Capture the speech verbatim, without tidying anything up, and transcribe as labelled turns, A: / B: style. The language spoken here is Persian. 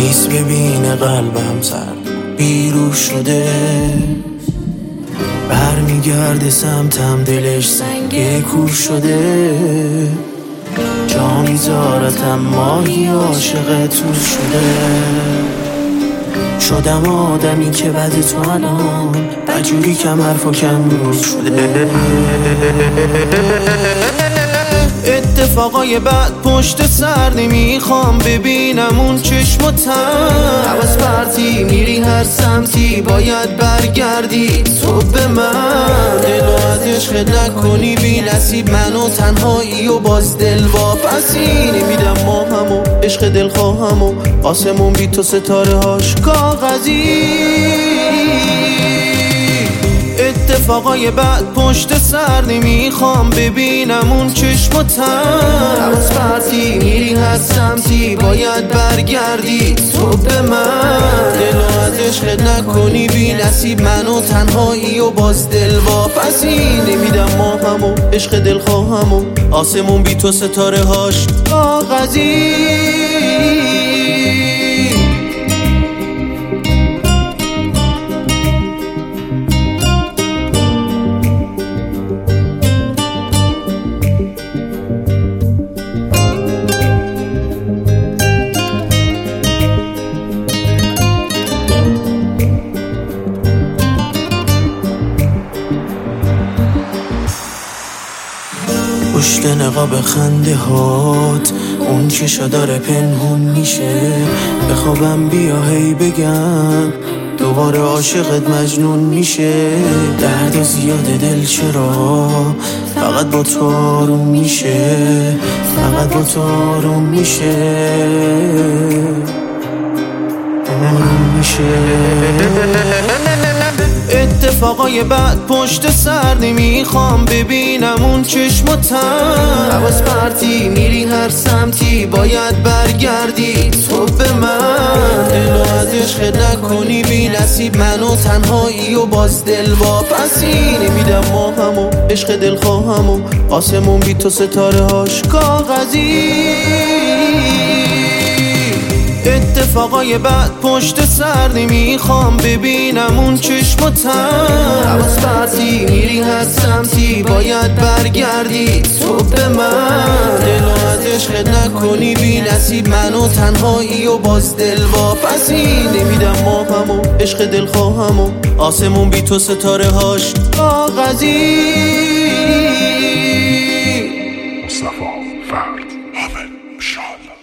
A: نیست ببینه قلبم سرد بیرو شده، برمیگرده سمتم دلش سنگ کور شده، جا میذارتم ماهی عاشق تور شده، شدم آدمی که بعد تو الان بجوری کم حرف و کم نور شده. اتفاقای بعد پشت سر نمیخوام ببینم اون چشم و تن، حواس پرتی میری هر سمتی باید برگردی تو به من، دل و از عشق نکنی بی نصیب منو تنهایی و باز دل واپسی نمیدم ما همو عشق دل خواهم و آسمون بی تو ستاره هاش کاغذی. اتفاقای بعد پشت سر نمیخوام ببینم اون چشم و تن، حواس پرتی میری هر سمتی باید برگردی تو به من، دل و از عشق نکنی بی نصیب منو تنهایی و باز دل واپسی نمیدم ما همو عشق دل خواهم و آسمون بی تو ستاره هاش کاغذی. پشت نقاب خنده هات اون چشا داره پنهون میشه، بخوابم بیا هی بگم دوباره عاشقت مجنون میشه، درد زیاد دل چرا فقط با تو آروم میشه، فقط با تو آروم میشه آروم میشه. اتفاقای بعد پشت سر نمیخوام ببینم اون چشم و تن، حواس پرتی میری هر سمتی باید برگردی تو به من، دل و از عشق نکنی بی نصیب منو تنهایی و باز دل واپسی نمیدم ما همو عشق دل خواهم و آسمون بی تو ستاره هاش کاغذی. اتفاقای بعد پشت سر نمیخوام ببینم اون چشم و تن، حواس پرتی میری هر سمتی باید برگردی تو به من، دل و از عشق نکنی بی نصیب منو تنهایی و باز دل واپسی نمیدم ما همو عشق دل خواهم و آسمون بی تو ستاره هاش کاغذی.
B: مصطفی فرد حامد ان شاء الله.